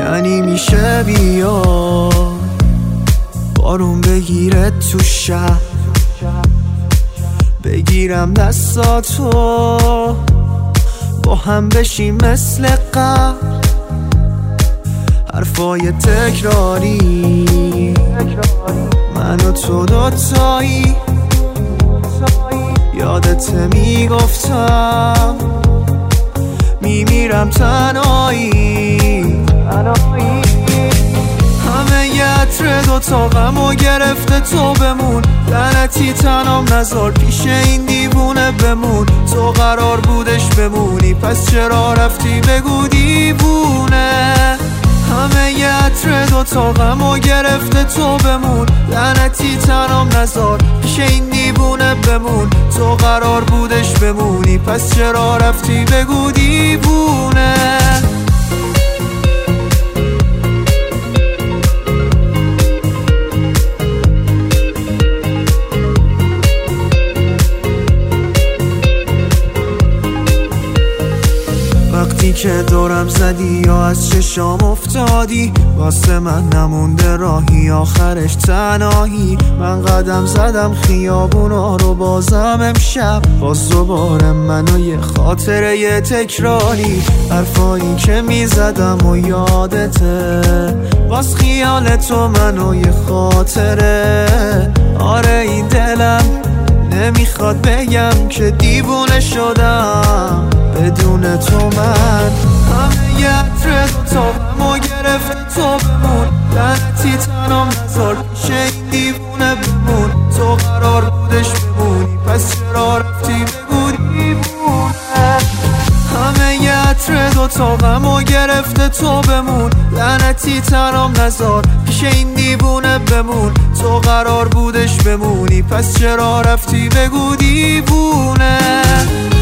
یعنی میشه بیا بارون بگیره تو شهر، بگیرم دستاتو با هم بشیم مثل قبل. حرفای تکراری من و تو دوتایی، یادت میگفتم میمیرم تنهایی. همه یه عطر دوتا غمو گرفته تو بمون، لعنتی تنام نذار پیش این دیوونه بمون. تو قرار بودش بمونی پس چرا رفتی بگو دیوونه. همه یه عطر دوتا غمو گرفته تو بمون، لعنتی تنام نذار پیش این دیوونه بمون. تو قرار بودش بمونی پس چرا رفتی بگو دیوونه. وقتی که دورم زدی یا از چشام افتادی، واسه من نمونده راهی آخرش تنهایی. من قدم زدم خیابونا رو بازم امشب، باز دوباره منو یه خاطره یه تکراری. حرفایی که میزدم و یادته، باز خیال تو منو یه خاطره. آره این دلم نمیخواد بگم که دیوونه شدم بدون تو. من همه یه عطر تو غمو گرفته تو بمون، لعنتی تنام نذار پیش این دیوونه بمون. تو قرار بودش بمونی پس چرا رفتی بگو دیوونه. همه یه عطر دوتا غمو گرفته تو بمون، لعنتی تنام نذار پیش این دیوونه بمون. تو قرار بودش بمونی پس چرا رفتی بگو دیوونه.